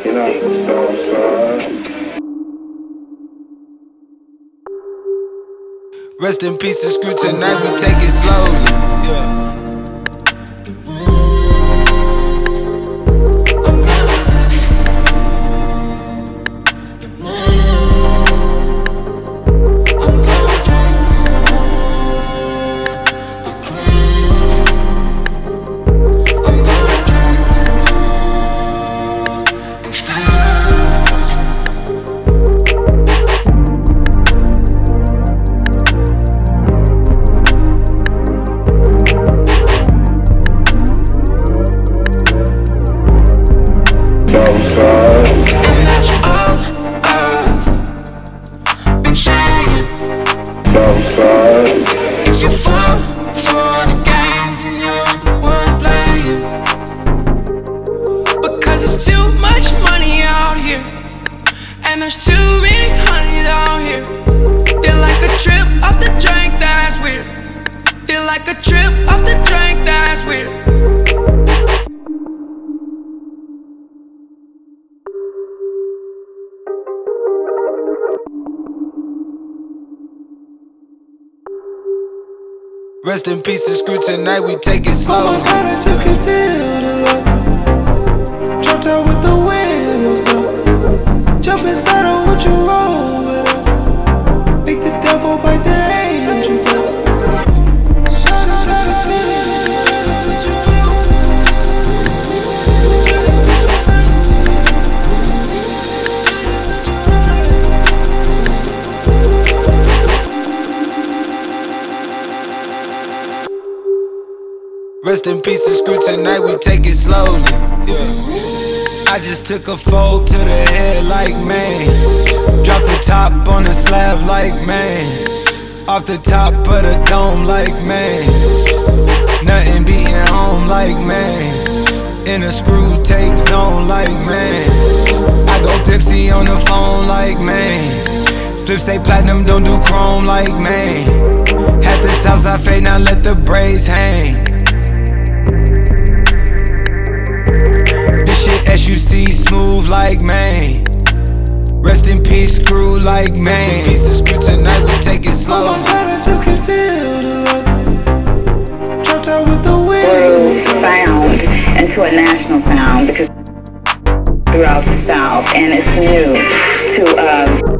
Rest in peace and screw tonight, we take it slowly. Yeah. If you fall for the games and you're the one playing, because there's too much money out here, and there's too many honeys out here. Feel like a trip off the drink, that's weird. Feel like a trip off the drink, that's weird. Rest in peace and screw tonight, we take it slow. Oh my God, I just can feel the love. Dropped out with the windows up. Jump inside, I want you roll with us. Make the devil bite the angels out. Rest in peace and screw tonight, we take it slowly. Yeah. I just took a fold to the head like man. Drop the top on the slab like man. Off the top of the dome like man. Nothing beating home like man. In a screw tape zone like man. I go Pepsi on the phone like man. Flip say platinum, don't do chrome like man. Had the Southside fade, now let the braids hang. SUC smooth like man. Rest in peace, screw like man. Rest in peace and screw tonight, we take it slow. Oh my God, I just can feel the love. Dropped out with the wind. Sound into a national sound because throughout the South, and it's new to